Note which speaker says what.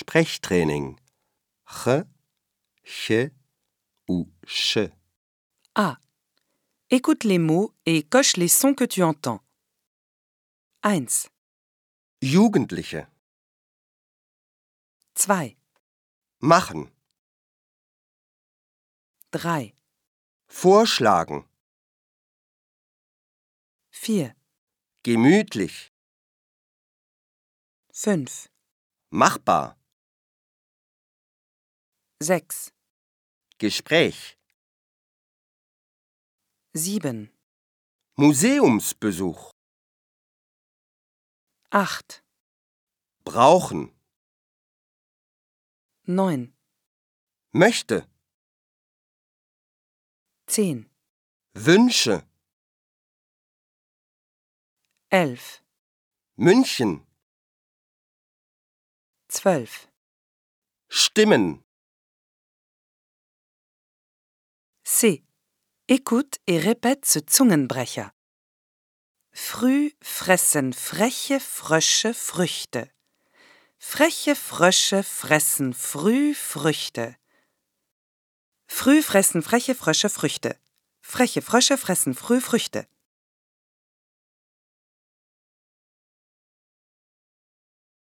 Speaker 1: Sprechtraining. Ch, ch ou ch.
Speaker 2: A. Écoute les mots et coche les sons que tu entends. 1,
Speaker 1: Jugendliche.
Speaker 2: 2,
Speaker 1: Machen.
Speaker 2: 3,
Speaker 1: Vorschlagen.
Speaker 2: 4,
Speaker 1: Gemütlich.
Speaker 2: 5,
Speaker 1: Machbar.
Speaker 2: 6,
Speaker 1: Gespräch.
Speaker 2: 7,
Speaker 1: Museumsbesuch.
Speaker 2: 8,
Speaker 1: Brauchen.
Speaker 2: 9,
Speaker 1: Möchte.
Speaker 2: 10,
Speaker 1: Wünsche.
Speaker 2: 11,
Speaker 1: München.
Speaker 2: 12.
Speaker 1: Stimmen.
Speaker 2: C. Écoute et répète ce Zungenbrecher. Früh fressen freche Frösche Früchte. Freche Frösche fressen früh Früchte. Früh fressen freche Frösche Früchte. Freche Frösche fressen früh Früchte.